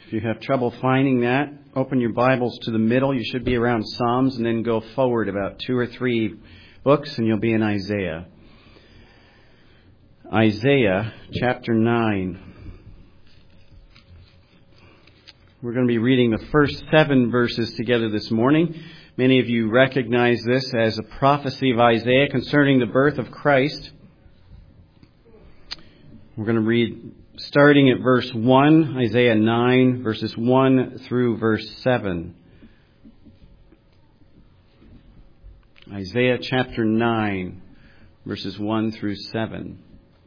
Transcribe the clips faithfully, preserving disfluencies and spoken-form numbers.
If you have trouble finding that, open your Bibles to the middle. You should be around Psalms, and then go forward about two or three books, and you'll be in Isaiah. Isaiah chapter nine. We're going to be reading the first seven verses together this morning. Many of you recognize this as a prophecy of Isaiah concerning the birth of Christ. We're going to read starting at verse one, Isaiah nine, verses one through verse seven. Isaiah chapter nine, verses one through seven.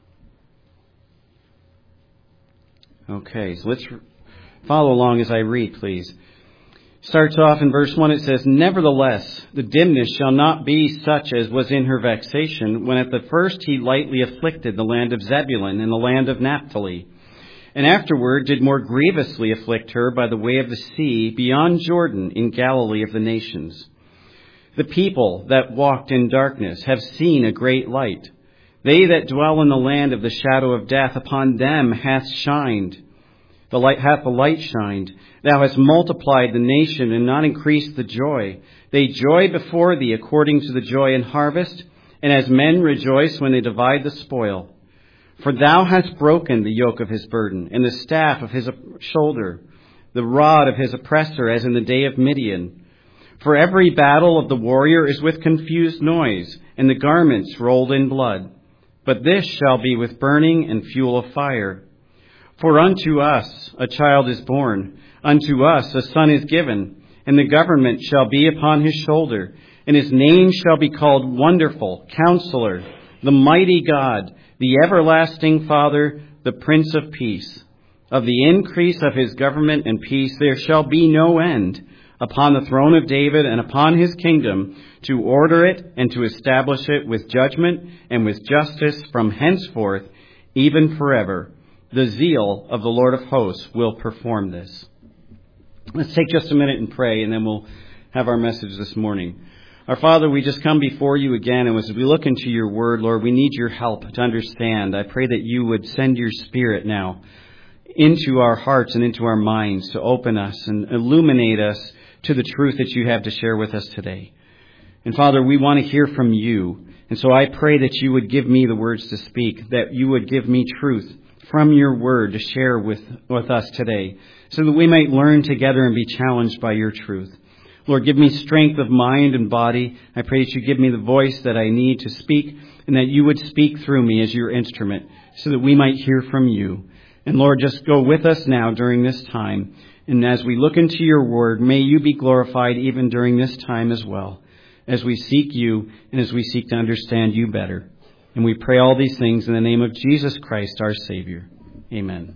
Okay, so let's follow along as I read, please. Starts off in verse one, it says, "Nevertheless, the dimness shall not be such as was in her vexation, when at the first he lightly afflicted the land of Zebulun and the land of Naphtali, and afterward did more grievously afflict her by the way of the sea, beyond Jordan, in Galilee of the nations. The people that walked in darkness have seen a great light. They that dwell in the land of the shadow of death, upon them hath shined. The light hath the light shined. Thou hast multiplied the nation and not increased the joy. They joy before thee according to the joy in harvest, and as men rejoice when they divide the spoil. For thou hast broken the yoke of his burden, and the staff of his shoulder, the rod of his oppressor, as in the day of Midian. For every battle of the warrior is with confused noise, and the garments rolled in blood. But this shall be with burning and fuel of fire. For unto us a child is born, unto us a son is given, and the government shall be upon his shoulder, and his name shall be called Wonderful, Counselor, the Mighty God, the Everlasting Father, the Prince of Peace. Of the increase of his government and peace there shall be no end, upon the throne of David and upon his kingdom, to order it and to establish it with judgment and with justice from henceforth, even forever. The zeal of the Lord of hosts will perform this." Let's take just a minute and pray, and then we'll have our message this morning. Our Father, we just come before you again, and as we look into your word, Lord, we need your help to understand. I pray that you would send your Spirit now into our hearts and into our minds to open us and illuminate us to the truth that you have to share with us today. And Father, we want to hear from you. And so I pray that you would give me the words to speak, that you would give me truth from your word to share with, with us today, so that we might learn together and be challenged by your truth. Lord, give me strength of mind and body. I pray that you give me the voice that I need to speak, and that you would speak through me as your instrument, so that we might hear from you. And Lord, just go with us now during this time. And as we look into your word, may you be glorified even during this time as well, as we seek you and as we seek to understand you better. And we pray all these things in the name of Jesus Christ, our Savior. Amen.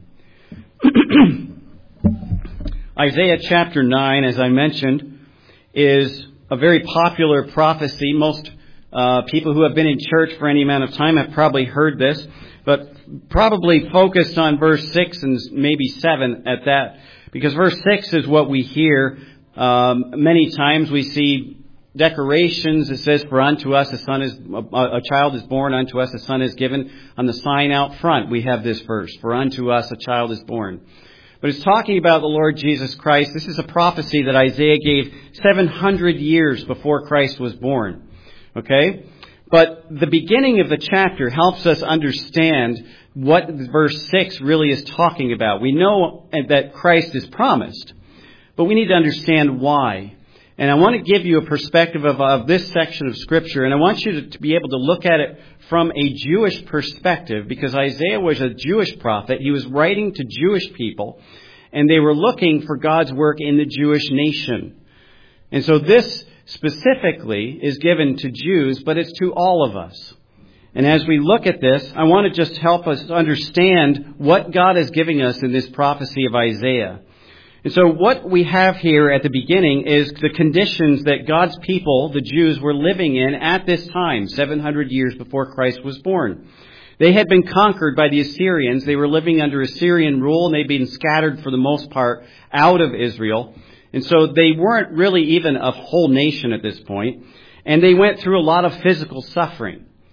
Isaiah chapter nine, as I mentioned, is a very popular prophecy. Most uh, people who have been in church for any amount of time have probably heard this, but probably focused on verse six and maybe seven at that, because verse six is what we hear. Um, many times we see decorations. It says, "For unto us a son is a, a child is born, unto us a son is given." On the sign out front, we have this verse, "For unto us a child is born." But it's talking about the Lord Jesus Christ. This is a prophecy that Isaiah gave seven hundred years before Christ was born. Okay? But the beginning of the chapter helps us understand what verse six really is talking about. We know that Christ is promised, but we need to understand why. And I want to give you a perspective of, of this section of Scripture, and I want you to, to be able to look at it from a Jewish perspective, because Isaiah was a Jewish prophet. He was writing to Jewish people, and they were looking for God's work in the Jewish nation. And so this specifically is given to Jews, but it's to all of us. And as we look at this, I want to just help us understand what God is giving us in this prophecy of Isaiah. And so what we have here at the beginning is the conditions that God's people, the Jews, were living in at this time, seven hundred years before Christ was born. They had been conquered by the Assyrians. They were living under Assyrian rule, and they'd been scattered for the most part out of Israel. And so they weren't really even a whole nation at this point. And they went through a lot of physical suffering.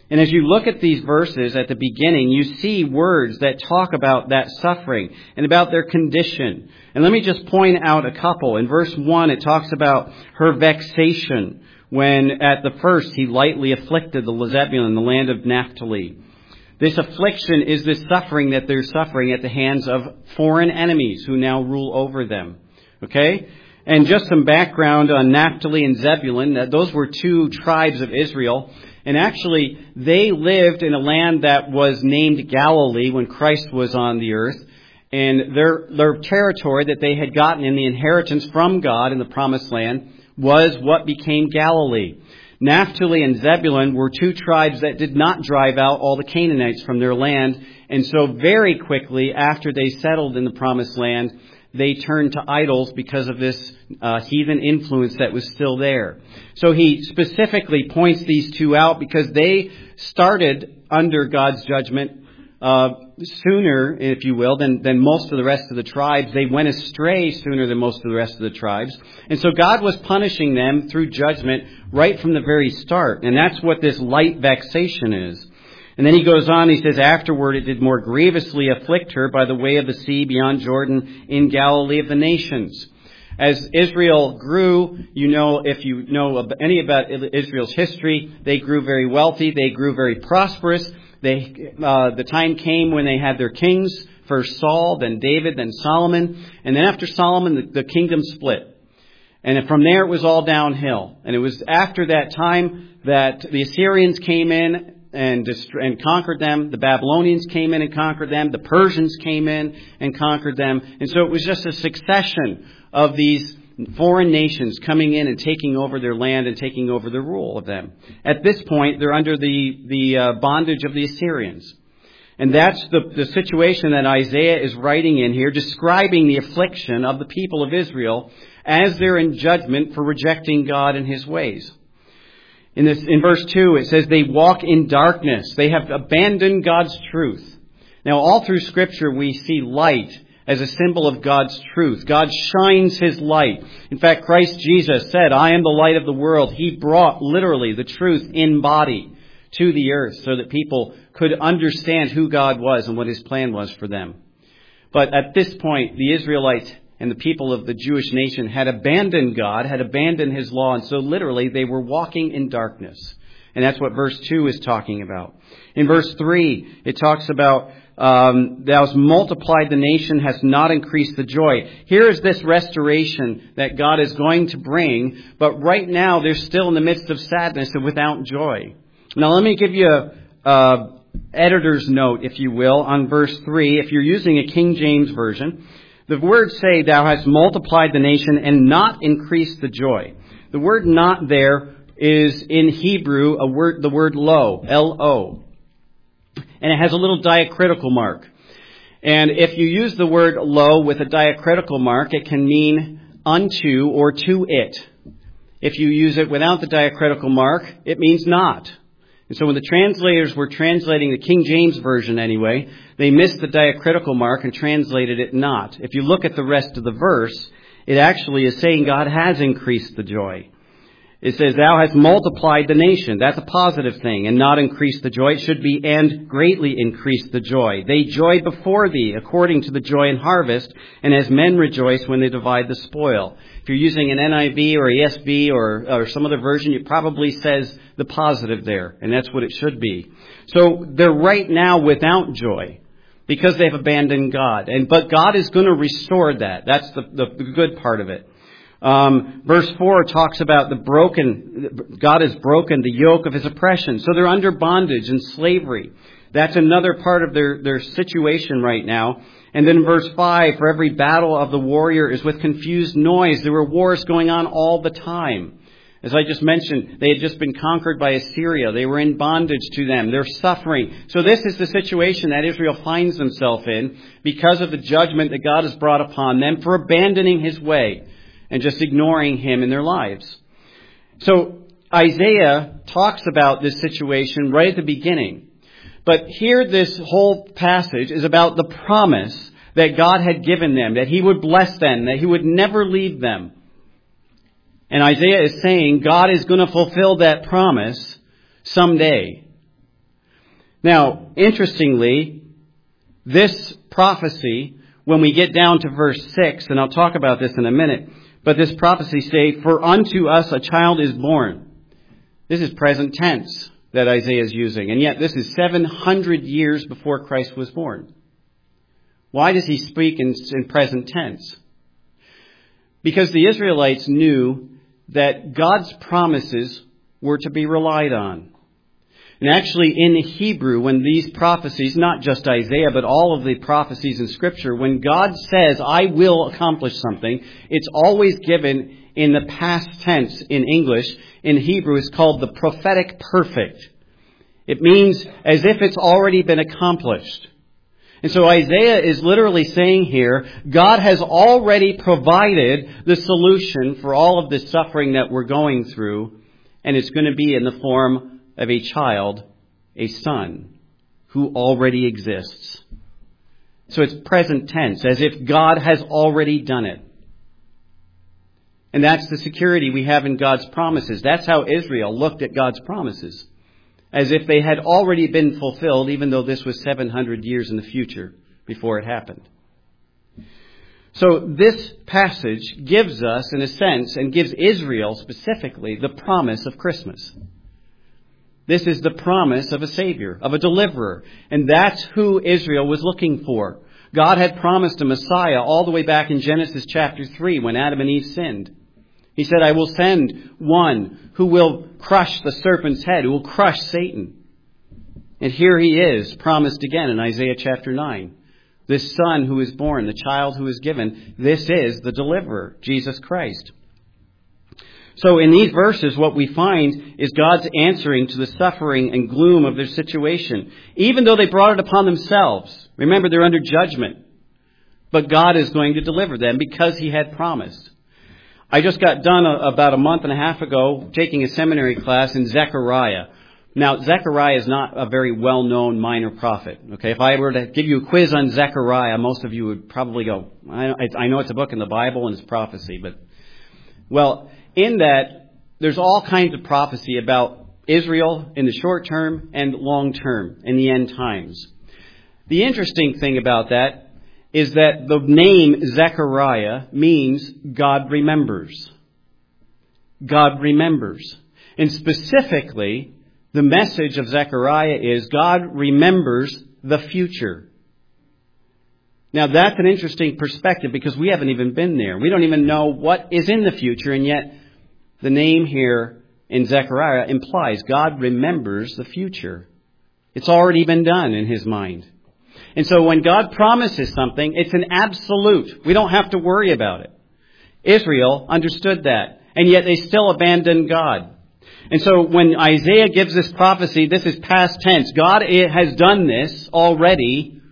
And as you look at these verses at the beginning, you see words that talk about that suffering and about their condition. And let me just point out a couple. In verse one, it talks about her vexation when at the first he lightly afflicted the Zebulun, the land of Naphtali. This affliction is the suffering that they're suffering at the hands of foreign enemies who now rule over them. Okay? And just some background on Naphtali and Zebulun. That those were two tribes of Israel. And actually, they lived in a land that was named Galilee when Christ was on the earth. And their, their territory that they had gotten in the inheritance from God in the promised land was what became Galilee. Naphtali and Zebulun were two tribes that did not drive out all the Canaanites from their land. And so very quickly after they settled in the promised land, they turned to idols because of this uh, heathen influence that was still there. So he specifically points these two out because they started under God's judgment uh, sooner, if you will, than, than most of the rest of the tribes. They went astray sooner than most of the rest of the tribes. And so God was punishing them through judgment right from the very start. And that's what this light vexation is. And then he goes on, he says, afterward it did more grievously afflict her by the way of the sea beyond Jordan in Galilee of the nations. As Israel grew, you know, if you know any about Israel's history, they grew very wealthy, they grew very prosperous. They, uh, the time came when they had their kings, first Saul, then David, then Solomon. And then after Solomon, the, the kingdom split. And from there it was all downhill. And it was after that time that the Assyrians came in and and conquered them. The Babylonians came in and conquered them. The Persians came in and conquered them. And so it was just a succession of these foreign nations coming in and taking over their land and taking over the rule of them. At this point, they're under the, the uh, bondage of the Assyrians. And that's the, the situation that Isaiah is writing in here, describing the affliction of the people of Israel as they're in judgment for rejecting God and His ways. In this, in verse two, it says they walk in darkness. They have abandoned God's truth. Now, all through Scripture, we see light as a symbol of God's truth. God shines His light. In fact, Christ Jesus said, I am the light of the world. He brought literally the truth in body to the earth so that people could understand who God was and what His plan was for them. But at this point, the Israelites and the people of the Jewish nation had abandoned God, had abandoned His law, and so literally they were walking in darkness. And that's what verse two is talking about. In verse three, it talks about, um, thou hast multiplied the nation, hast not increased the joy. Here is this restoration that God is going to bring, but right now they're still in the midst of sadness and without joy. Now let me give you a, a editor's note, if you will, on verse three. If you're using a King James Version, the words say, thou hast multiplied the nation and not increased the joy. The word not there is in Hebrew a word, the word lo, L O. And it has a little diacritical mark. And if you use the word lo with a diacritical mark, it can mean unto or to it. If you use it without the diacritical mark, it means not. And so when the translators were translating the King James Version anyway, they missed the diacritical mark and translated it not. If you look at the rest of the verse, it actually is saying God has increased the joy. It says, thou hast multiplied the nation. That's a positive thing, and not increased the joy. It should be, and greatly increased the joy. They joy before thee, according to the joy in harvest, and as men rejoice when they divide the spoil. If you're using an N I V or E S V or, or some other version, it probably says the positive there, and that's what it should be. So they're right now without joy because they've abandoned God. And but God is going to restore that. That's the, the, the good part of it. Um, verse four talks about the broken, God has broken the yoke of His oppression. So they're under bondage and slavery. That's another part of their, their situation right now. And then in verse five, for every battle of the warrior is with confused noise. There were wars going on all the time. As I just mentioned, they had just been conquered by Assyria. They were in bondage to them. They're suffering. So this is the situation that Israel finds themselves in because of the judgment that God has brought upon them for abandoning His way and just ignoring Him in their lives. So Isaiah talks about this situation right at the beginning. But here this whole passage is about the promise that God had given them, that He would bless them, that He would never leave them. And Isaiah is saying God is going to fulfill that promise someday. Now, interestingly, this prophecy, when we get down to verse six, and I'll talk about this in a minute, but this prophecy say, "For unto us a child is born." This is present tense that Isaiah is using, and yet this is seven hundred years before Christ was born. Why does he speak in, in present tense? Because the Israelites knew that God's promises were to be relied on. And actually in Hebrew, when these prophecies, not just Isaiah, but all of the prophecies in Scripture, when God says, "I will accomplish something," it's always given in the past tense in English. In Hebrew, it's called the prophetic perfect. It means as if it's already been accomplished. And so Isaiah is literally saying here, God has already provided the solution for all of this suffering that we're going through, and it's going to be in the form of a child, a son, who already exists. So it's present tense, as if God has already done it. And that's the security we have in God's promises. That's how Israel looked at God's promises, as if they had already been fulfilled, even though this was seven hundred years in the future before it happened. So this passage gives us, in a sense, and gives Israel specifically, the promise of Christmas. This is the promise of a Savior, of a deliverer. And that's who Israel was looking for. God had promised a Messiah all the way back in Genesis chapter three when Adam and Eve sinned. He said, "I will send one who will crush the serpent's head, who will crush Satan." And here he is, promised again in Isaiah chapter nine. This son who is born, the child who is given, this is the deliverer, Jesus Christ. So in these verses, what we find is God's answering to the suffering and gloom of their situation, even though they brought it upon themselves. Remember, they're under judgment. But God is going to deliver them because he had promised. I just got done a, about a month and a half ago taking a seminary class in Zechariah. Now, Zechariah is not a very well-known minor prophet. Okay, if I were to give you a quiz on Zechariah, most of you would probably go, I, I know it's a book in the Bible and it's prophecy, but, well, in that, there's all kinds of prophecy about Israel in the short term and long term in the end times. The interesting thing about that is that the name Zechariah means God remembers. God remembers. And specifically, the message of Zechariah is God remembers the future. Now that's an interesting perspective because we haven't even been there. We don't even know what is in the future, and yet the name here in Zechariah implies God remembers the future. It's already been done in his mind. And so when God promises something, it's an absolute. We don't have to worry about it. Israel understood that, and yet they still abandoned God. And so when Isaiah gives this prophecy, this is past tense. God has done this already,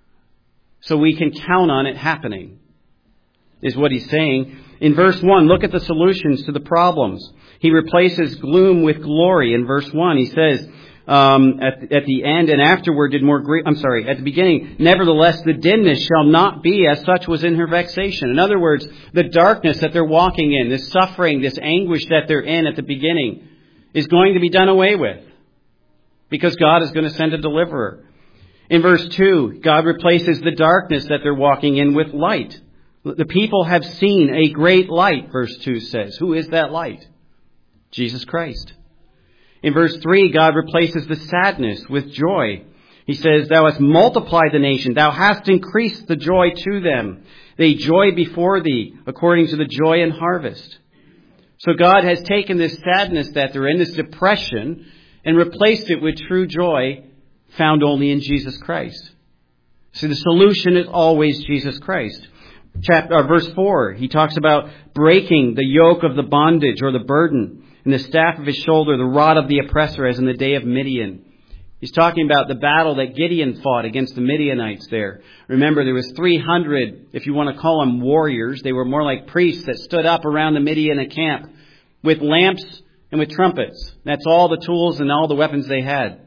so we can count on it happening, is what he's saying. In verse one, look at the solutions to the problems. He replaces gloom with glory. In verse one, he says, um, at, at the end, and afterward did more great, I'm sorry, at the beginning, nevertheless the dimness shall not be as such was in her vexation. In other words, the darkness that they're walking in, this suffering, this anguish that they're in at the beginning, is going to be done away with, because God is going to send a deliverer. In verse two, God replaces the darkness that they're walking in with light. The people have seen a great light, verse two says. Who is that light? Jesus Christ. In verse three, God replaces the sadness with joy. He says, Thou hast multiplied the nation. Thou hast increased the joy to them. They joy before thee, according to the joy in harvest. So God has taken this sadness that they're in, this depression, and replaced it with true joy found only in Jesus Christ. See, the solution is always Jesus Christ. Chapter, or verse four, he talks about breaking the yoke of the bondage or the burden, and the staff of his shoulder, the rod of the oppressor, as in the day of Midian. He's talking about the battle that Gideon fought against the Midianites there. Remember, there was three hundred, if you want to call them warriors. They were more like priests that stood up around the Midian camp with lamps and with trumpets. That's all the tools and all the weapons they had.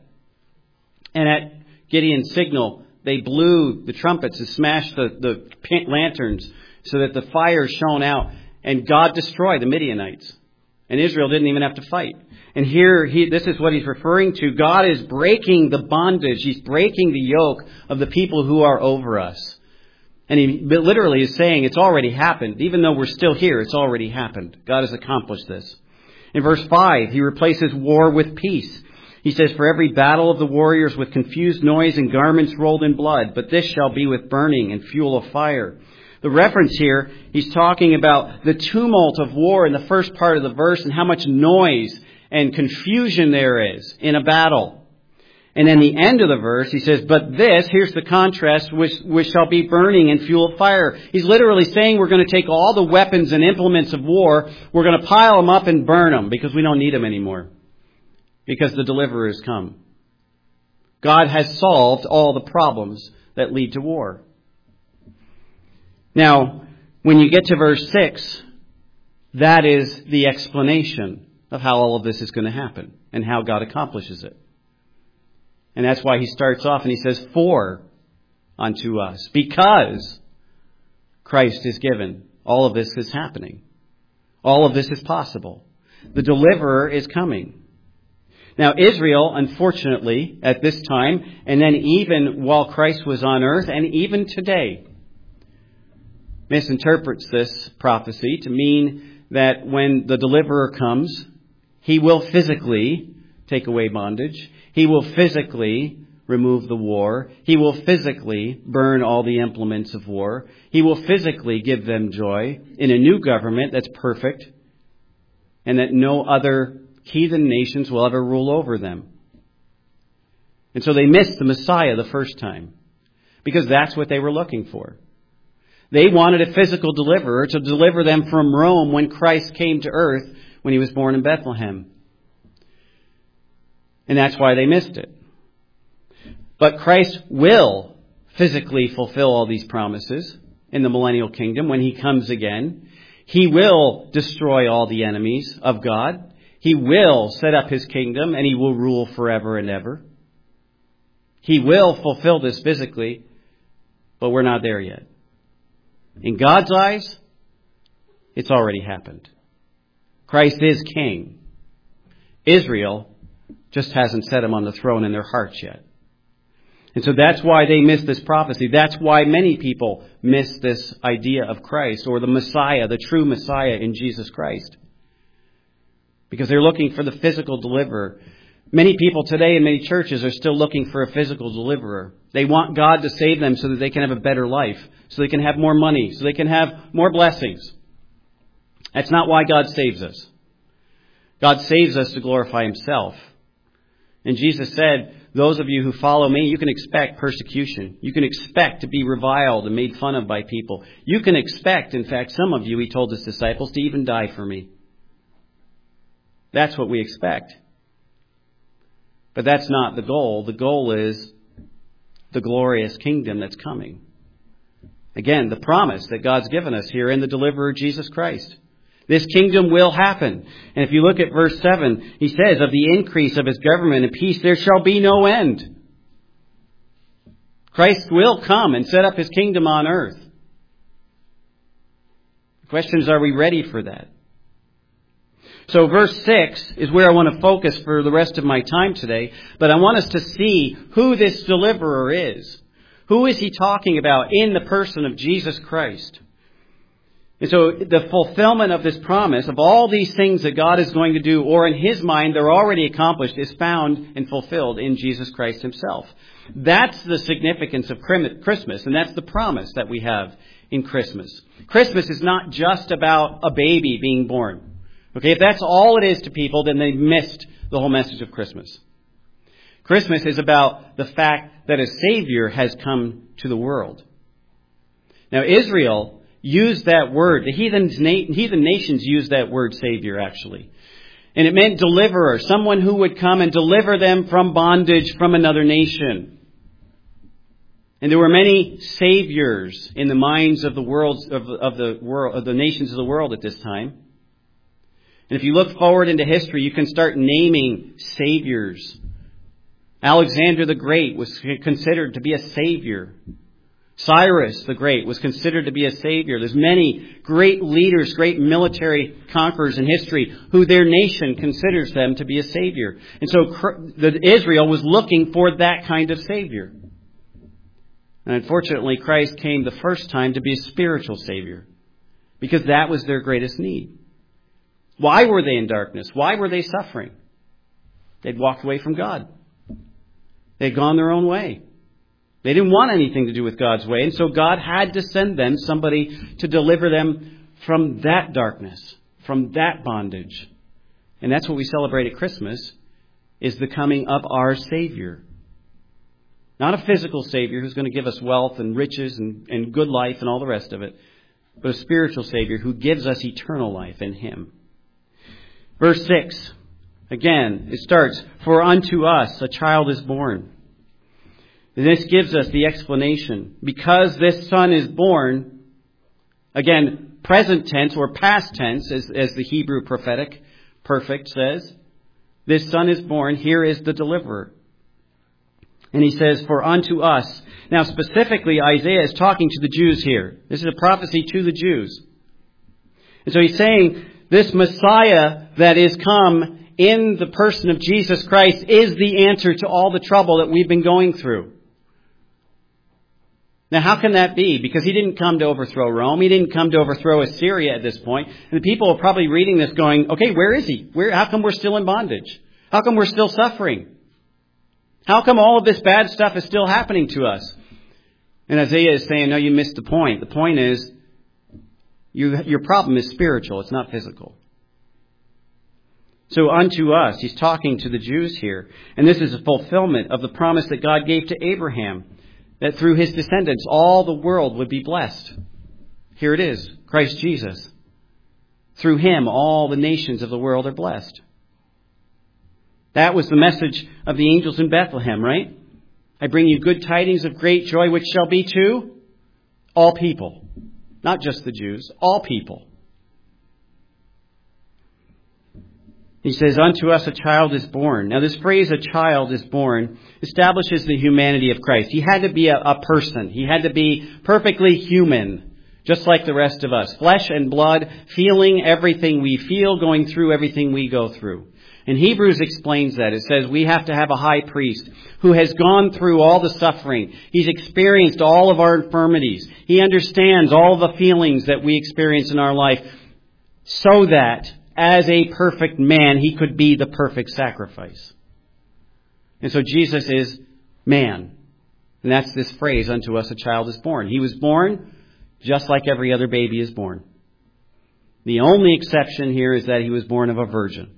And at Gideon's signal, they blew the trumpets and smashed the, the lanterns so that the fire shone out. And God destroyed the Midianites. And Israel didn't even have to fight. And here, he, this is what he's referring to. God is breaking the bondage. He's breaking the yoke of the people who are over us. And he literally is saying it's already happened. Even though we're still here, it's already happened. God has accomplished this. In verse five, he replaces war with peace. He says, for every battle of the warriors with confused noise and garments rolled in blood, but this shall be with burning and fuel of fire. The reference here, he's talking about the tumult of war in the first part of the verse and how much noise and confusion there is in a battle. And then the end of the verse, he says, but this, here's the contrast, which, which shall be burning and fuel of fire. He's literally saying we're going to take all the weapons and implements of war, we're going to pile them up and burn them because we don't need them anymore. Because the deliverer has come. God has solved all the problems that lead to war. Now, when you get to verse six, that is the explanation of how all of this is going to happen and how God accomplishes it. And that's why he starts off and he says, for unto us, because Christ is given. All of this is happening. All of this is possible. The deliverer is coming. Now, Israel, unfortunately, at this time, and then even while Christ was on earth, and even today, misinterprets this prophecy to mean that when the deliverer comes, he will physically take away bondage. He will physically remove the war. He will physically burn all the implements of war. He will physically give them joy in a new government that's perfect and that no other heathen nations will ever rule over them. And so they missed the Messiah the first time because that's what they were looking for. They wanted a physical deliverer to deliver them from Rome when Christ came to earth when he was born in Bethlehem. And that's why they missed it. But Christ will physically fulfill all these promises in the millennial kingdom when he comes again. He will destroy all the enemies of God. He will set up his kingdom and he will rule forever and ever. He will fulfill this physically, but we're not there yet. In God's eyes, it's already happened. Christ is king. Israel just hasn't set him on the throne in their hearts yet. And so that's why they miss this prophecy. That's why many people miss this idea of Christ or the Messiah, the true Messiah in Jesus Christ. Because they're looking for the physical deliverer. Many people today in many churches are still looking for a physical deliverer. They want God to save them so that they can have a better life, so they can have more money, so they can have more blessings. That's not why God saves us. God saves us to glorify himself. And Jesus said, those of you who follow me, you can expect persecution. You can expect to be reviled and made fun of by people. You can expect, in fact, some of you, he told his disciples, to even die for me. That's what we expect. But that's not the goal. The goal is the glorious kingdom that's coming. Again, the promise that God's given us here in the deliverer Jesus Christ. This kingdom will happen. And if you look at verse seven, he says, of the increase of his government and peace there shall be no end. Christ will come and set up his kingdom on earth. The question is, are we ready for that? So verse six is where I want to focus for the rest of my time today. But I want us to see who this deliverer is. Who is he talking about in the person of Jesus Christ? And so the fulfillment of this promise, of all these things that God is going to do, or in his mind they're already accomplished, is found and fulfilled in Jesus Christ himself. That's the significance of Christmas, and that's the promise that we have in Christmas. Christmas is not just about a baby being born. Okay, if that's all it is to people, then they've missed the whole message of Christmas. Christmas is about the fact that a Savior has come to the world. Now, Israel used that word. The heathens, heathen nations used that word Savior, actually. And it meant deliverer, someone who would come and deliver them from bondage from another nation. And there were many saviors in the minds of the world, of, of the world, of the nations of the world at this time. And if you look forward into history, you can start naming saviors. Alexander the Great was considered to be a savior. Cyrus the Great was considered to be a savior. There's many great leaders, great military conquerors in history who their nation considers them to be a savior. And so the Israel was looking for that kind of savior. And unfortunately, Christ came the first time to be a spiritual savior because that was their greatest need. Why were they in darkness? Why were they suffering? They'd walked away from God. They'd gone their own way. They didn't want anything to do with God's way, and so God had to send them somebody to deliver them from that darkness, from that bondage. And that's what we celebrate at Christmas, is the coming of our Savior. Not a physical Savior who's going to give us wealth and riches and, and good life and all the rest of it, but a spiritual Savior who gives us eternal life in Him. Verse six, again, it starts, "For unto us a child is born." And this gives us the explanation. Because this Son is born, again, present tense or past tense, as, as the Hebrew prophetic perfect says, this Son is born, here is the deliverer. And he says, "For unto us." Now, specifically, Isaiah is talking to the Jews here. This is a prophecy to the Jews. And so he's saying, this Messiah that is come in the person of Jesus Christ is the answer to all the trouble that we've been going through. Now, how can that be? Because he didn't come to overthrow Rome. He didn't come to overthrow Assyria at this point. And the people are probably reading this going, okay, where is he? Where? How come we're still in bondage? How come we're still suffering? How come all of this bad stuff is still happening to us? And Isaiah is saying, no, you missed the point. The point is, you, your problem is spiritual. It's not physical. So unto us, he's talking to the Jews here. And this is a fulfillment of the promise that God gave to Abraham, that through his descendants, all the world would be blessed. Here it is, Christ Jesus. Through him, all the nations of the world are blessed. That was the message of the angels in Bethlehem, right? I bring you good tidings of great joy, which shall be to all people. Not just the Jews, all people. He says, unto us a child is born. Now this phrase, a child is born, establishes the humanity of Christ. He had to be a, a person. He had to be perfectly human, just like the rest of us. Flesh and blood, feeling everything we feel, going through everything we go through. And Hebrews explains that. It says we have to have a high priest who has gone through all the suffering. He's experienced all of our infirmities. He understands all the feelings that we experience in our life, so that as a perfect man, he could be the perfect sacrifice. And so Jesus is man. And that's this phrase, unto us a child is born. He was born just like every other baby is born. The only exception here is that he was born of a virgin.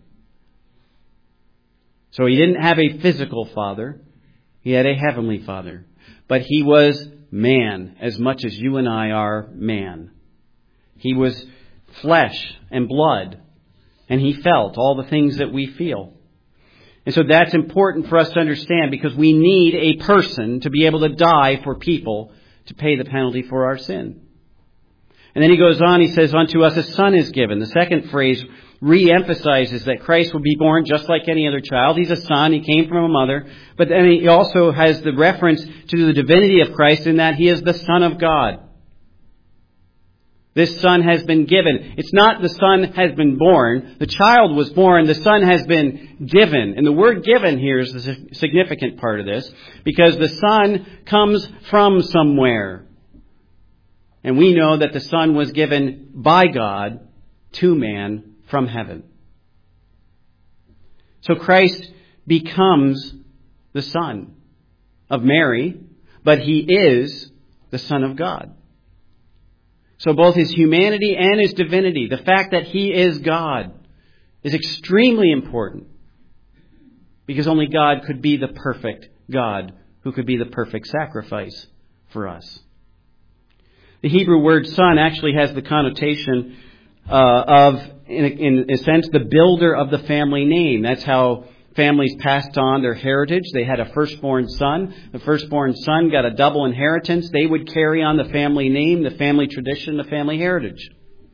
So he didn't have a physical father. He had a heavenly father. But he was man as much as you and I are man. He was flesh and blood. And he felt all the things that we feel. And so that's important for us to understand, because we need a person to be able to die for people to pay the penalty for our sin. And then he goes on, he says, unto us a son is given. The second phrase re-emphasizes that Christ will be born just like any other child. He's a son. He came from a mother. But then he also has the reference to the divinity of Christ in that he is the Son of God. This Son has been given. It's not the Son has been born. The child was born. The Son has been given. And the word given here is the significant part of this, because the Son comes from somewhere. And we know that the Son was given by God to man from heaven. So Christ becomes the Son of Mary, but he is the Son of God. So both his humanity and his divinity, the fact that he is God, is extremely important, because only God could be the perfect God who could be the perfect sacrifice for us. The Hebrew word son actually has the connotation uh, of, in a, in a sense, the builder of the family name. That's how families passed on their heritage. They had a firstborn son. The firstborn son got a double inheritance. They would carry on the family name, the family tradition, the family heritage.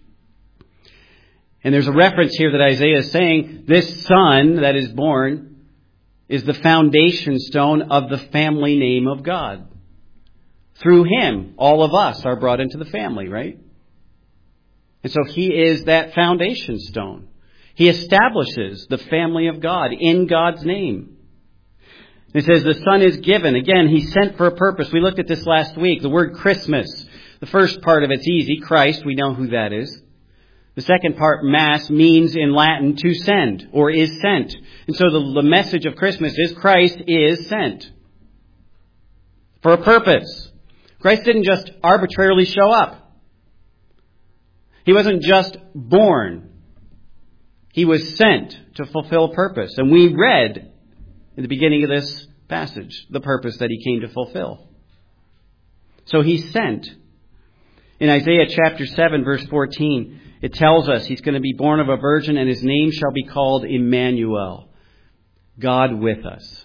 And there's a reference here that Isaiah is saying, this son that is born is the foundation stone of the family name of God. Through him, all of us are brought into the family, right? And so he is that foundation stone. He establishes the family of God in God's name. It says the Son is given. Again, he's sent for a purpose. We looked at this last week. The word Christmas. The first part of it's easy. Christ, we know who that is. The second part, mass, means in Latin to send or is sent. And so the, the message of Christmas is Christ is sent for a purpose. Christ didn't just arbitrarily show up. He wasn't just born. He was sent to fulfill purpose. And we read in the beginning of this passage the purpose that he came to fulfill. So he's sent. In Isaiah chapter seven, verse fourteen, it tells us he's going to be born of a virgin and his name shall be called Emmanuel, God with us.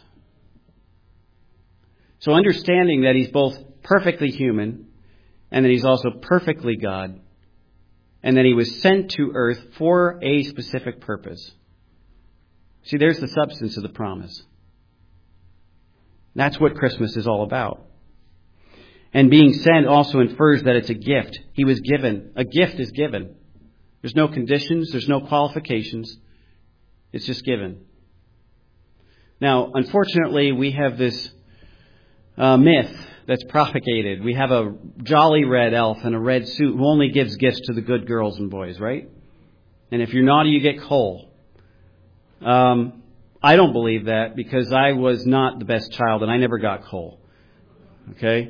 So understanding that he's both perfectly human and that he's also perfectly God, and that he was sent to earth for a specific purpose. See, there's the substance of the promise. That's what Christmas is all about. And being sent also infers that it's a gift. He was given. A gift is given. There's no conditions. There's no qualifications. It's just given. Now, unfortunately, we have this uh, myth that's propagated. We have a jolly red elf in a red suit who only gives gifts to the good girls and boys, right? And if you're naughty, you get coal. Um, I don't believe that because I was not the best child and I never got coal. Okay?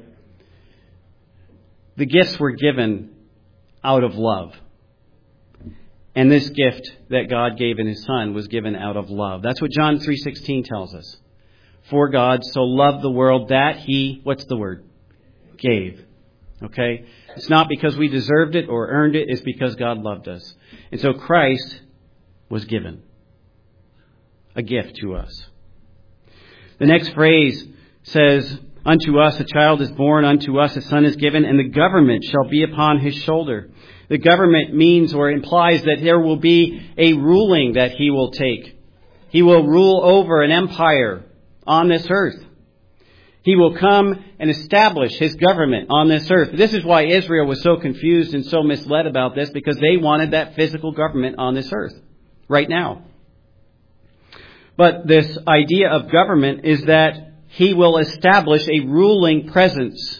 The gifts were given out of love. And this gift that God gave in his Son was given out of love. That's what John three sixteen tells us. For God so loved the world that he, what's the word? Gave. Okay? It's not because we deserved it or earned it. It's because God loved us. And so Christ was given. A gift to us. The next phrase says, unto us a child is born, unto us a son is given, and the government shall be upon his shoulder. The government means or implies that there will be a ruling that he will take. He will rule over an empire on this earth. He will come and establish his government on this earth. This is why Israel was so confused and so misled about this, because they wanted that physical government on this earth right now. But this idea of government is that he will establish a ruling presence.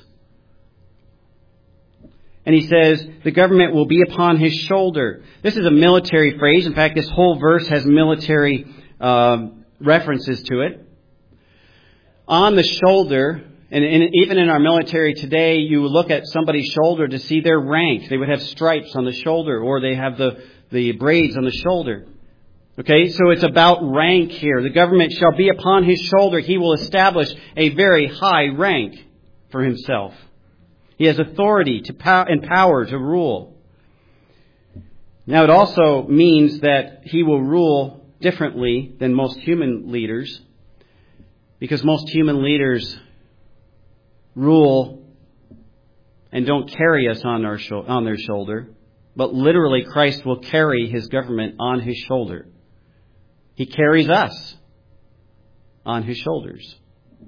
And he says the government will be upon his shoulder. This is a military phrase. In fact, this whole verse has military uh, references to it. On the shoulder, and even in our military today, you look at somebody's shoulder to see their rank. They would have stripes on the shoulder, or they have the, the braids on the shoulder. Okay, so it's about rank here. The government shall be upon his shoulder. He will establish a very high rank for himself. He has authority to pow- and power to rule. Now, it also means that he will rule differently than most human leaders, because most human leaders rule and don't carry us on our sho- on their shoulder, but literally Christ will carry his government on his shoulder. He carries us on his shoulders.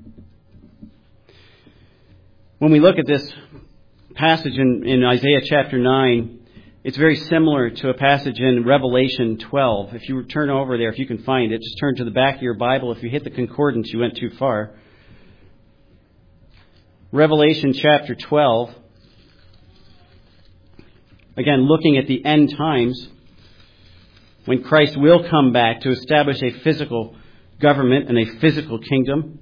When we look at this passage in, in Isaiah chapter nine, it's very similar to a passage in Revelation twelve. If you turn over there, if you can find it, just turn to the back of your Bible. If you hit the concordance, you went too far. Revelation chapter twelve. Again, looking at the end times, when Christ will come back to establish a physical government and a physical kingdom.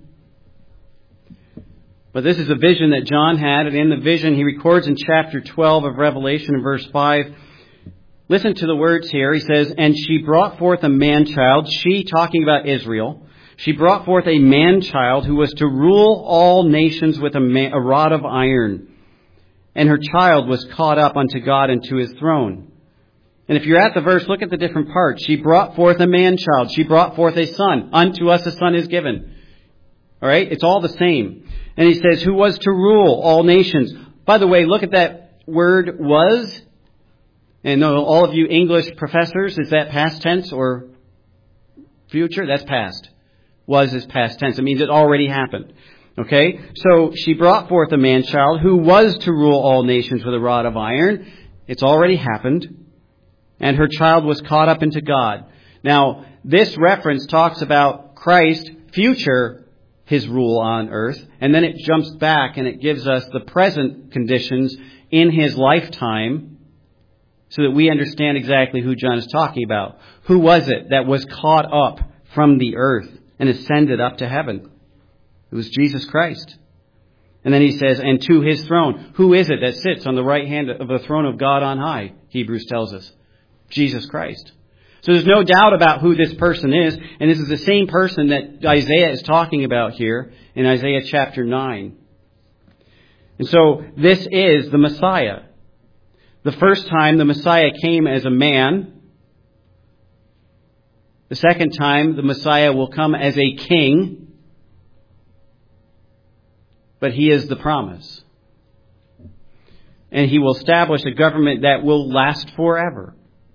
But this is a vision that John had, and in the vision he records in chapter twelve of Revelation in verse five. Listen to the words here. He says, and she brought forth a man-child, she talking about Israel. She brought forth a man-child who was to rule all nations with a, man, a rod of iron. And her child was caught up unto God and to his throne. And if you're at the verse, look at the different parts. She brought forth a man-child. She brought forth a son. Unto us a son is given. All right? It's all the same. And he says, who was to rule all nations. By the way, look at that word was. And all of you English professors, is that past tense or future? That's past. Was is past tense. It means it already happened. Okay, so she brought forth a man-child who was to rule all nations with a rod of iron. It's already happened. And her child was caught up into God. Now, this reference talks about Christ, future, his rule on earth. And then it jumps back and it gives us the present conditions in his lifetime so that we understand exactly who John is talking about. Who was it that was caught up from the earth and ascended up to heaven? It was Jesus Christ. And then he says, and to his throne. Who is it that sits on the right hand of the throne of God on high? Hebrews tells us. Jesus Christ. So there's no doubt about who this person is. And this is the same person that Isaiah is talking about here in Isaiah chapter nine. And so this is the Messiah. The first time the Messiah came as a man. The second time the Messiah will come as a king. But he is the promise. And he will establish a government that will last forever.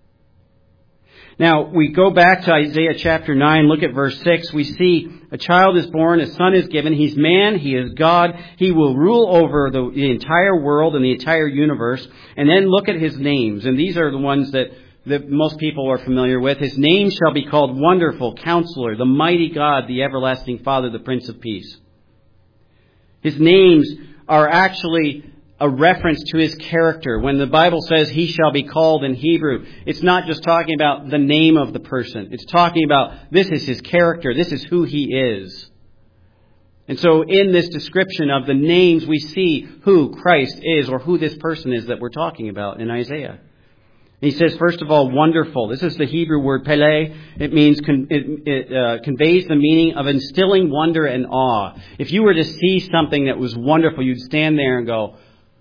Now, we go back to Isaiah chapter nine, look at verse six. We see a child is born, a son is given. He's man, he is God. He will rule over the, the entire world and the entire universe. And then look at his names. And these are the ones that, that most people are familiar with. His name shall be called Wonderful, Counselor, the Mighty God, the Everlasting Father, the Prince of Peace. His names are actually a reference to his character. When the Bible says he shall be called in Hebrew, it's not just talking about the name of the person. It's talking about this is his character. This is who he is. And so in this description of the names, we see who Christ is or who this person is that we're talking about in Isaiah. He says, first of all, wonderful. This is the Hebrew word pele. It means, con- it, it uh, conveys the meaning of instilling wonder and awe. If you were to see something that was wonderful, you'd stand there and go,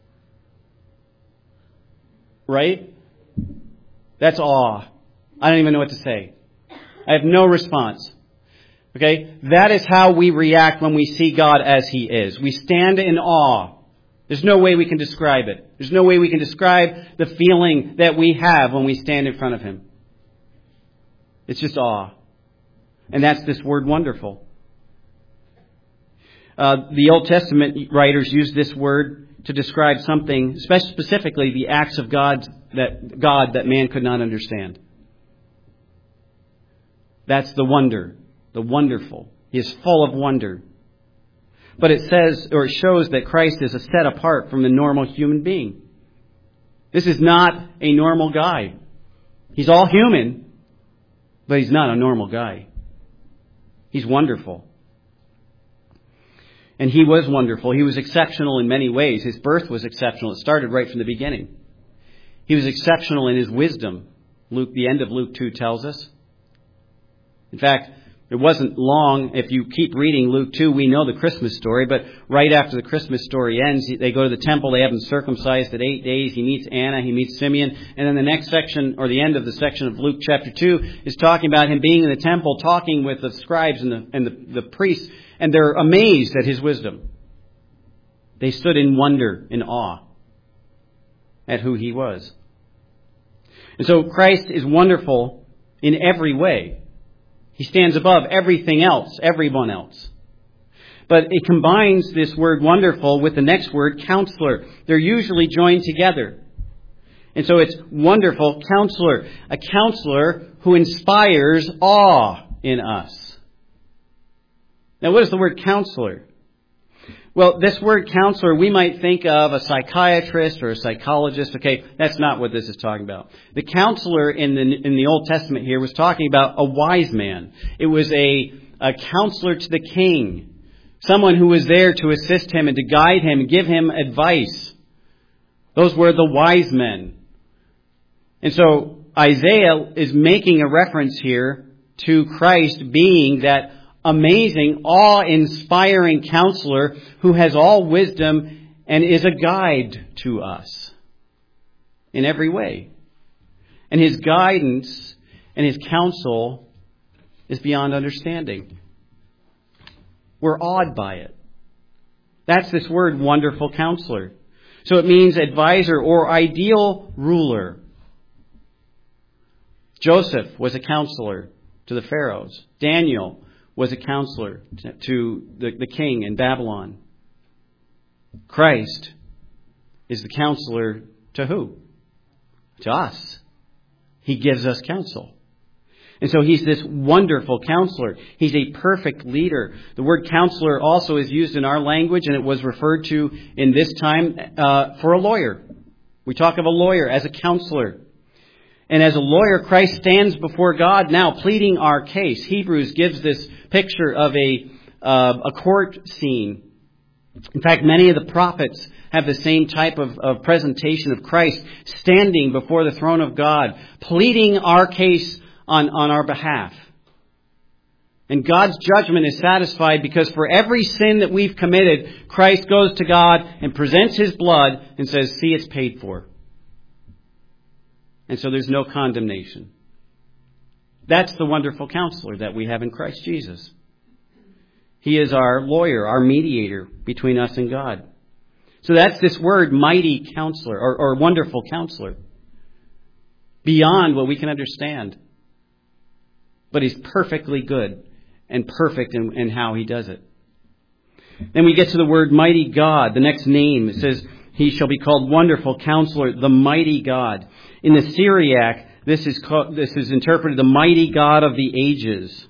right? That's awe. I don't even know what to say. I have no response. Okay? That is how we react when we see God as He is. We stand in awe. There's no way we can describe it. There's no way we can describe the feeling that we have when we stand in front of Him. It's just awe. And that's this word wonderful. Uh, the Old Testament writers use this word to describe something, specifically the acts of God that God that man could not understand. That's the wonder, the wonderful. He is full of wonder. But it says, or it shows that Christ is a set apart from the normal human being. This is not a normal guy. He's all human, but he's not a normal guy. He's wonderful. And he was wonderful. He was exceptional in many ways. His birth was exceptional. It started right from the beginning. He was exceptional in his wisdom. Luke, the end of Luke two tells us. In fact, it wasn't long. If you keep reading Luke two, we know the Christmas story. But right after the Christmas story ends, they go to the temple. They have him circumcised at eight days. He meets Anna. He meets Simeon. And then the next section, or the end of the section of Luke chapter two, is talking about him being in the temple, talking with the scribes and the, and the, the priests. And they're amazed at his wisdom. They stood in wonder, in awe at who he was. And so Christ is wonderful in every way. He stands above everything else, everyone else. But it combines this word wonderful with the next word, counselor. They're usually joined together. And so it's wonderful counselor. A counselor who inspires awe in us. Now, what is the word counselor? Well, this word counselor, we might think of a psychiatrist or a psychologist. Okay, that's not what this is talking about. The counselor in the in the Old Testament here was talking about a wise man. It was a, a counselor to the king. Someone who was there to assist him and to guide him and give him advice. Those were the wise men. And so Isaiah is making a reference here to Christ being that amazing, awe-inspiring counselor who has all wisdom and is a guide to us in every way. And his guidance and his counsel is beyond understanding. We're awed by it. That's this word, wonderful counselor. So it means advisor or ideal ruler. Joseph was a counselor to the pharaohs. Daniel was a counselor to the, the king in Babylon. Christ is the counselor to who? To us. He gives us counsel. And so he's this wonderful counselor. He's a perfect leader. The word counselor also is used in our language, and it was referred to in this time uh, for a lawyer. We talk of a lawyer as a counselor. And as a lawyer, Christ stands before God now pleading our case. Hebrews gives this picture of a, uh, a court scene. In fact, many of the prophets have the same type of, of presentation of Christ standing before the throne of God, pleading our case on, on our behalf. And God's judgment is satisfied because for every sin that we've committed, Christ goes to God and presents His blood and says, see, it's paid for. And so there's no condemnation. That's the wonderful counselor that we have in Christ Jesus. He is our lawyer, our mediator between us and God. So that's this word, mighty counselor, or, or wonderful counselor. Beyond what we can understand. But He's perfectly good and perfect in, in how He does it. Then we get to the word mighty God. The next name, it says, He shall be called Wonderful Counselor, the mighty God. In the Syriac, this is called, this is interpreted the mighty God of the ages.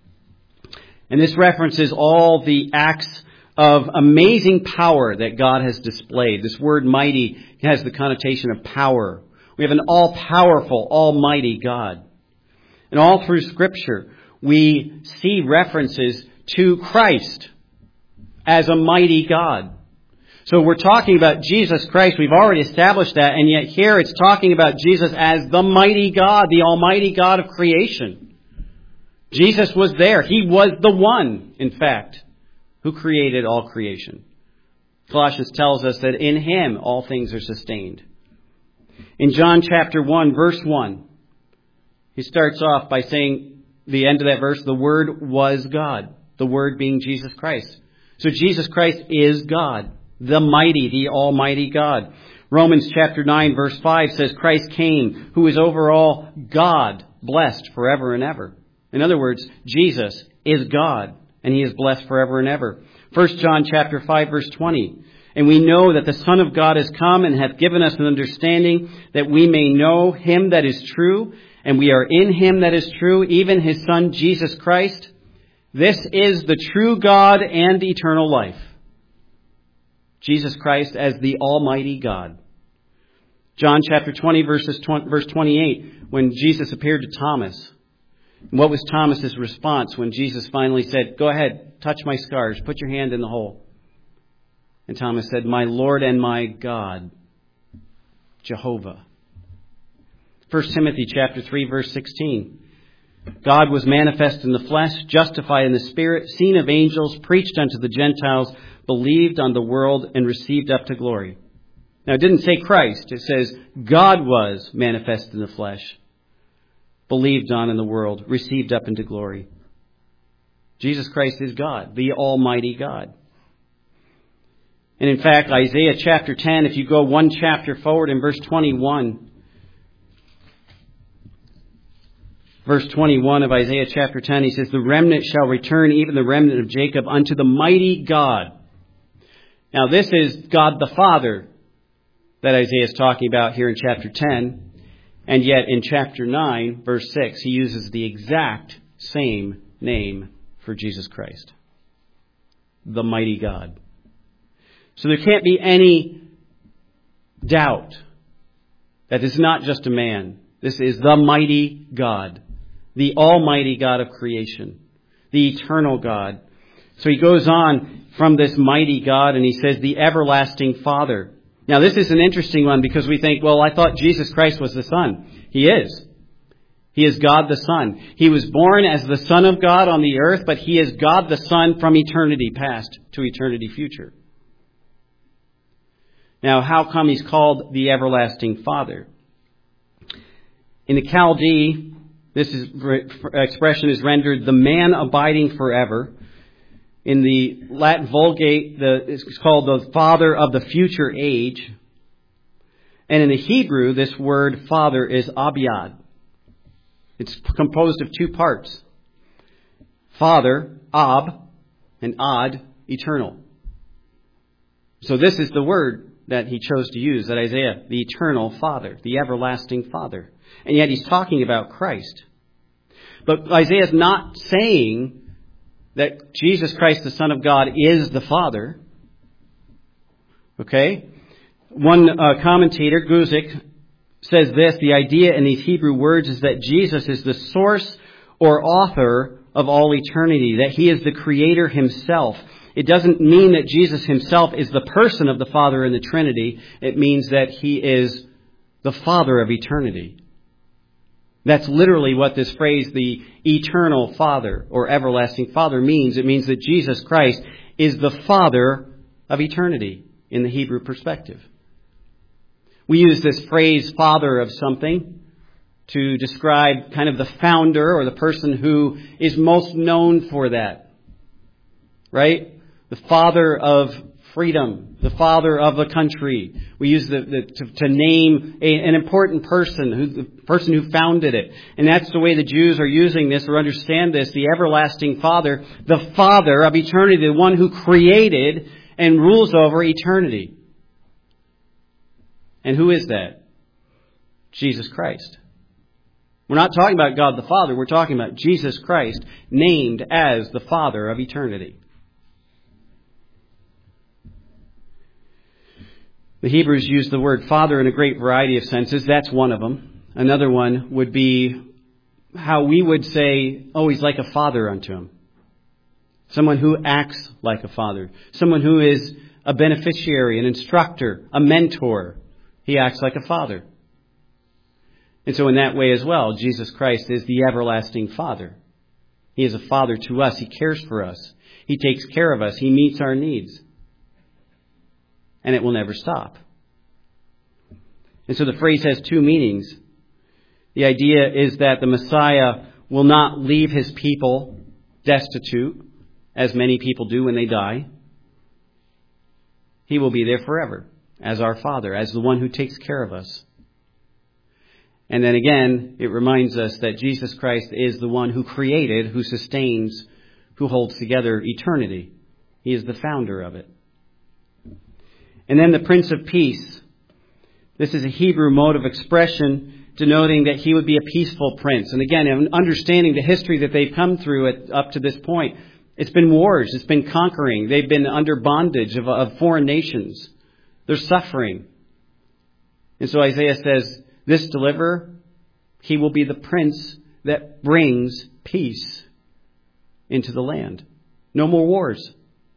And this references all the acts of amazing power that God has displayed. This word mighty has the connotation of power. We have an all-powerful, almighty God. And all through Scripture, we see references to Christ as a mighty God. So we're talking about Jesus Christ. We've already established that. And yet here it's talking about Jesus as the mighty God, the almighty God of creation. Jesus was there. He was the one, in fact, who created all creation. Colossians tells us that in Him all things are sustained. In John chapter one, verse one, he starts off by saying, the end of that verse, the Word was God. The Word being Jesus Christ. So Jesus Christ is God, the mighty, the almighty God. Romans chapter nine, verse five says, Christ came, who is over all God, blessed forever and ever. In other words, Jesus is God, and He is blessed forever and ever. First John chapter five, verse twenty. And we know that the Son of God is come and hath given us an understanding that we may know Him that is true, and we are in Him that is true, even His Son Jesus Christ. This is the true God and eternal life. Jesus Christ as the Almighty God. John chapter twenty, verses twenty, verse twenty-eight, when Jesus appeared to Thomas. What was Thomas's response when Jesus finally said, go ahead, touch my scars, put your hand in the hole? And Thomas said, my Lord and my God, Jehovah. First Timothy chapter three, verse sixteen. God was manifest in the flesh, justified in the Spirit, seen of angels, preached unto the Gentiles, believed on the world, and received up to glory. Now, it didn't say Christ. It says God was manifest in the flesh, believed on in the world, received up into glory. Jesus Christ is God, the Almighty God. And in fact, Isaiah chapter ten, if you go one chapter forward in verse twenty-one, verse twenty-one of Isaiah chapter ten, he says, the remnant shall return, even the remnant of Jacob, unto the mighty God. Now this is God the Father that Isaiah is talking about here in chapter ten. And yet in chapter nine, verse six, he uses the exact same name for Jesus Christ. The mighty God. So there can't be any doubt that this is not just a man. This is the mighty God. The almighty God of creation. The eternal God. So he goes on from this mighty God and he says the everlasting Father. Now this is an interesting one because we think, well, I thought Jesus Christ was the Son. He is. He is God the Son. He was born as the Son of God on the earth, but He is God the Son from eternity past to eternity future. Now, how come He's called the everlasting Father? In the Chaldee, this is, expression is rendered the man abiding forever. In the Latin Vulgate, the, it's called the Father of the future age. And in the Hebrew, this word Father is Abiad. It's composed of two parts. Father, Ab, and Ad, eternal. So this is the word that he chose to use, that Isaiah, the eternal Father, the everlasting Father. And yet he's talking about Christ. But Isaiah is not saying that Jesus Christ, the Son of God, is the Father. Okay? One uh, commentator, Guzik, says this: the idea in these Hebrew words is that Jesus is the source or author of all eternity, that he is the Creator himself. It doesn't mean that Jesus himself is the person of the Father in the Trinity. It means that he is the Father of eternity. That's literally what this phrase, the eternal Father or everlasting Father, means. It means that Jesus Christ is the Father of eternity in the Hebrew perspective. We use this phrase, Father of something, to describe kind of the founder or the person who is most known for that. Right? The father of freedom, the father of a country. We use the, the to, to name a, an important person, who, the person who founded it. And that's the way the Jews are using this or understand this. The everlasting Father, the Father of eternity, the one who created and rules over eternity. And who is that? Jesus Christ. We're not talking about God the Father. We're talking about Jesus Christ, named as the Father of eternity. The Hebrews use the word Father in a great variety of senses. That's one of them. Another one would be how we would say, oh, he's like a father unto him. Someone who acts like a father. Someone who is a beneficiary, an instructor, a mentor. He acts like a father. And so in that way as well, Jesus Christ is the everlasting Father. He is a father to us. He cares for us. He takes care of us. He meets our needs. And it will never stop. And so the phrase has two meanings. The idea is that the Messiah will not leave his people destitute, as many people do when they die. He will be there forever, as our Father, as the one who takes care of us. And then again, it reminds us that Jesus Christ is the one who created, who sustains, who holds together eternity. He is the founder of it. And then the Prince of Peace. This is a Hebrew mode of expression denoting that he would be a peaceful prince. And again, understanding the history that they've come through at, up to this point, it's been wars, it's been conquering. They've been under bondage of, of foreign nations. They're suffering. And so Isaiah says, this deliverer, he will be the prince that brings peace into the land. No more wars.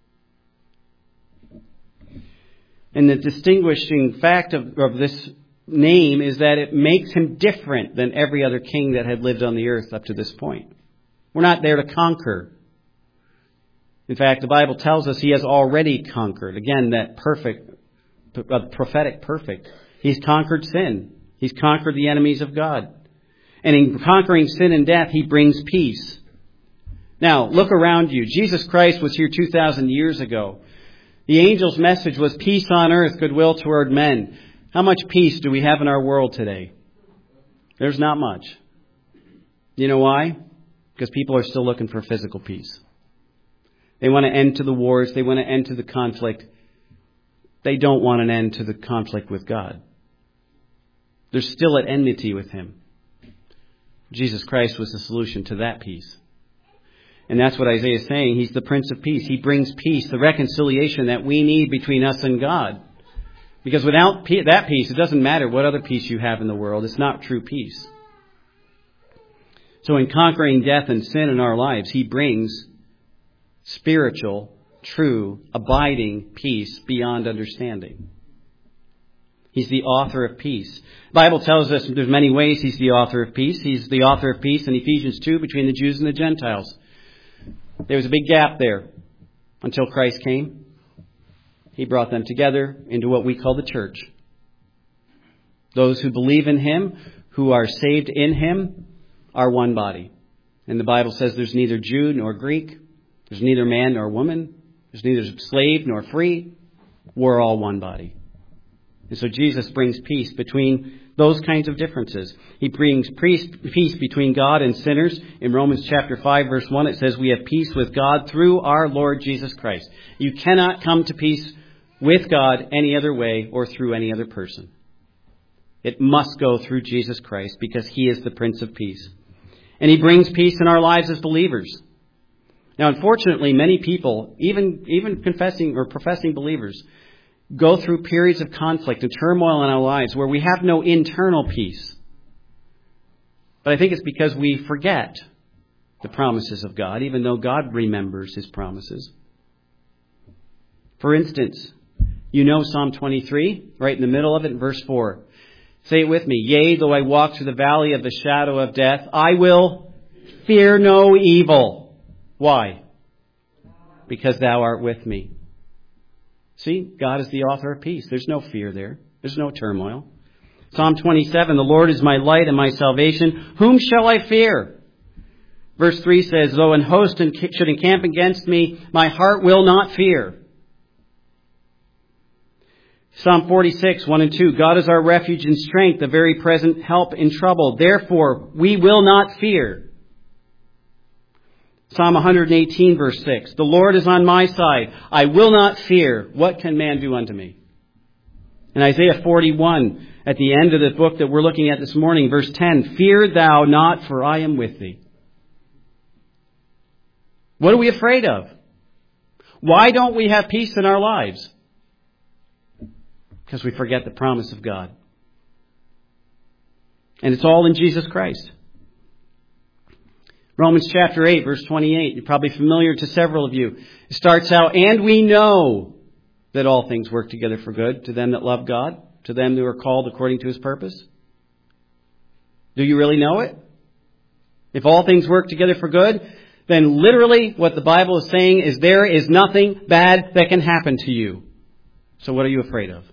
And the distinguishing fact of, of this name is that it makes him different than every other king that had lived on the earth up to this point. We're not there to conquer. In fact, the Bible tells us he has already conquered. Again, that perfect, uh, prophetic perfect. He's conquered sin. He's conquered the enemies of God. And in conquering sin and death, he brings peace. Now, look around you. Jesus Christ was here two thousand years ago. The angel's message was peace on earth, goodwill toward men. How much peace do we have in our world today? There's not much. You know why? Because people are still looking for physical peace. They want an end to the wars. They want an end to the conflict. They don't want an end to the conflict with God. They're still at enmity with him. Jesus Christ was the solution to that peace. And that's what Isaiah is saying. He's the Prince of Peace. He brings peace, the reconciliation that we need between us and God. Because without that peace, it doesn't matter what other peace you have in the world. It's not true peace. So in conquering death and sin in our lives, he brings spiritual, true, abiding peace beyond understanding. He's the author of peace. The Bible tells us there's many ways he's the author of peace. He's the author of peace in Ephesians two between the Jews and the Gentiles. There was a big gap there until Christ came. He brought them together into what we call the church. Those who believe in him, who are saved in him, are one body. And the Bible says there's neither Jew nor Greek. There's neither man nor woman. There's neither slave nor free. We're all one body. And so Jesus brings peace between those kinds of differences. He brings peace between God and sinners. In Romans chapter five, verse one, it says we have peace with God through our Lord Jesus Christ. You cannot come to peace with God any other way or through any other person. It must go through Jesus Christ because He is the Prince of Peace. And He brings peace in our lives as believers. Now, unfortunately, many people, even, even confessing or professing believers, go through periods of conflict and turmoil in our lives where we have no internal peace. But I think it's because we forget the promises of God, even though God remembers His promises. For instance, you know Psalm twenty-three, right in the middle of it, in verse four. Say it with me. Yea, though I walk through the valley of the shadow of death, I will fear no evil. Why? Because thou art with me. See, God is the author of peace. There's no fear there. There's no turmoil. Psalm twenty-seven, the Lord is my light and my salvation. Whom shall I fear? Verse three says, though an host should encamp against me, my heart will not fear. Psalm forty-six, one and two, God is our refuge and strength, a very present help in trouble. Therefore, we will not fear. Psalm one eighteen, verse six, the Lord is on my side. I will not fear. What can man do unto me? And Isaiah forty-one, at the end of the book that we're looking at this morning, verse ten, fear thou not, for I am with thee. What are we afraid of? Why don't we have peace in our lives? Because we forget the promise of God. And it's all in Jesus Christ. Romans chapter eight, verse twenty-eight. You're probably familiar to several of you. It starts out, and we know that all things work together for good to them that love God, to them who are called according to His purpose. Do you really know it? If all things work together for good, then literally what the Bible is saying is there is nothing bad that can happen to you. So what are you afraid of?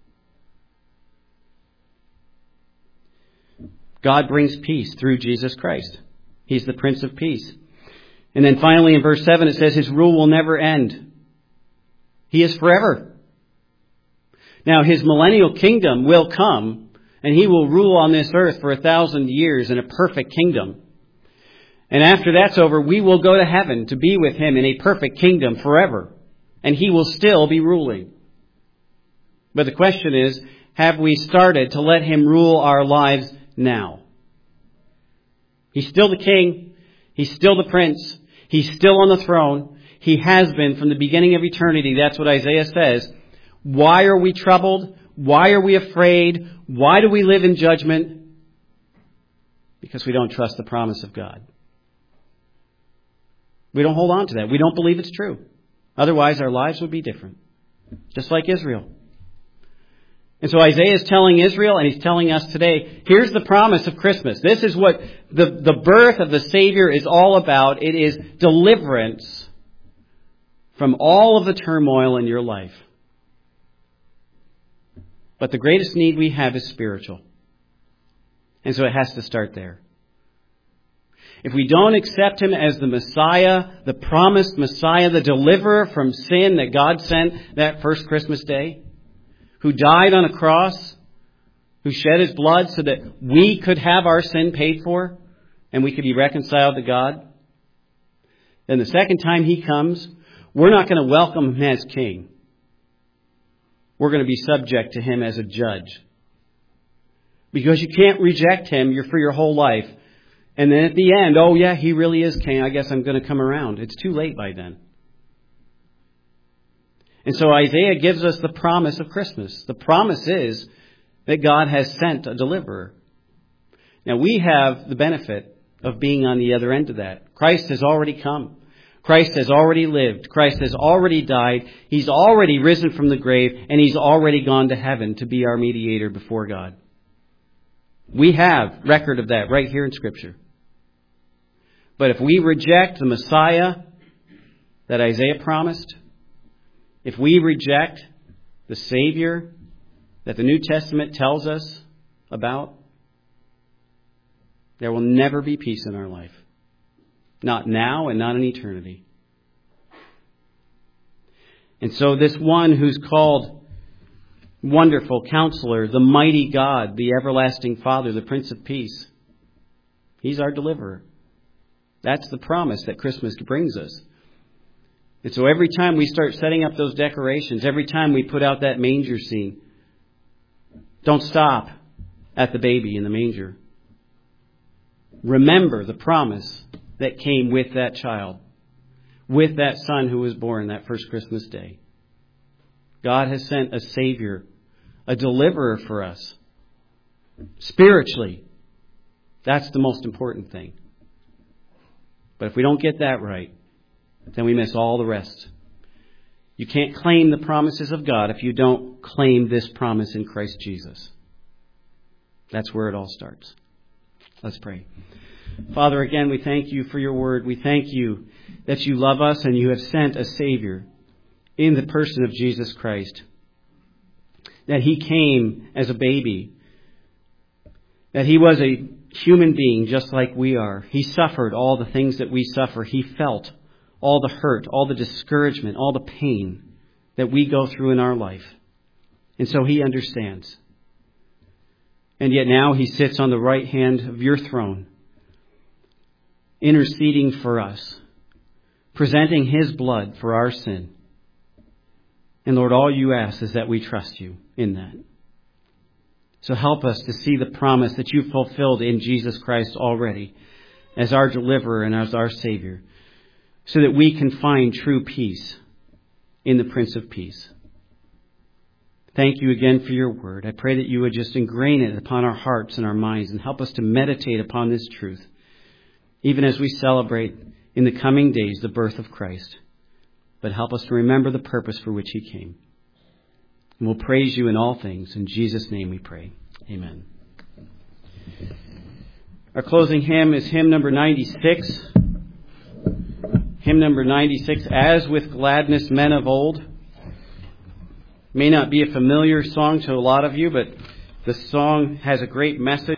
God brings peace through Jesus Christ. He's the Prince of Peace. And then finally in verse seven it says His rule will never end. He is forever. Now His millennial kingdom will come and He will rule on this earth for a thousand years in a perfect kingdom. And after that's over, we will go to heaven to be with Him in a perfect kingdom forever. And He will still be ruling. But the question is, have we started to let Him rule our lives now? He's still the King. He's still the Prince. He's still on the throne. He has been from the beginning of eternity. That's what Isaiah says. Why are we troubled? Why are we afraid? Why do we live in judgment? Because we don't trust the promise of God. We don't hold on to that. We don't believe it's true. Otherwise, our lives would be different. Just like Israel. And so Isaiah is telling Israel, and he's telling us today, here's the promise of Christmas. This is what the, the birth of the Savior is all about. It is deliverance from all of the turmoil in your life. But the greatest need we have is spiritual. And so it has to start there. If we don't accept Him as the Messiah, the promised Messiah, the deliverer from sin that God sent that first Christmas day, who died on a cross, who shed His blood so that we could have our sin paid for and we could be reconciled to God, then the second time He comes, we're not going to welcome Him as King. We're going to be subject to Him as a judge. Because you can't reject Him for your whole life. And then at the end, oh yeah, He really is King. I guess I'm going to come around. It's too late by then. And so Isaiah gives us the promise of Christmas. The promise is that God has sent a deliverer. Now we have the benefit of being on the other end of that. Christ has already come. Christ has already lived. Christ has already died. He's already risen from the grave, and He's already gone to heaven to be our mediator before God. We have record of that right here in Scripture. But if we reject the Messiah that Isaiah promised, if we reject the Savior that the New Testament tells us about, there will never be peace in our life. Not now and not in eternity. And so this one who's called Wonderful Counselor, the mighty God, the everlasting Father, the Prince of Peace. He's our deliverer. That's the promise that Christmas brings us. And so every time we start setting up those decorations, every time we put out that manger scene, don't stop at the baby in the manger. Remember the promise that came with that child, with that son who was born that first Christmas day. God has sent a Savior, a deliverer for us. Spiritually, that's the most important thing. But if we don't get that right, then we miss all the rest. You can't claim the promises of God if you don't claim this promise in Christ Jesus. That's where it all starts. Let's pray. Father, again, we thank you for your word. We thank you that you love us and you have sent a Savior in the person of Jesus Christ. That he came as a baby. That he was a human being just like we are. He suffered all the things that we suffer. He felt all the hurt, all the discouragement, all the pain that we go through in our life. And so he understands. And yet now he sits on the right hand of your throne, interceding for us, presenting his blood for our sin. And Lord, all you ask is that we trust you in that. So help us to see the promise that you've fulfilled in Jesus Christ already as our deliverer and as our Savior, so that we can find true peace in the Prince of Peace. Thank you again for your word. I pray that you would just ingrain it upon our hearts and our minds and help us to meditate upon this truth, even as we celebrate in the coming days the birth of Christ. But help us to remember the purpose for which he came. And we'll praise you in all things. In Jesus' name we pray. Amen. Our closing hymn is hymn number ninety-six. Hymn number ninety-six, As with Gladness Men of Old. May not be a familiar song to a lot of you, but the song has a great message.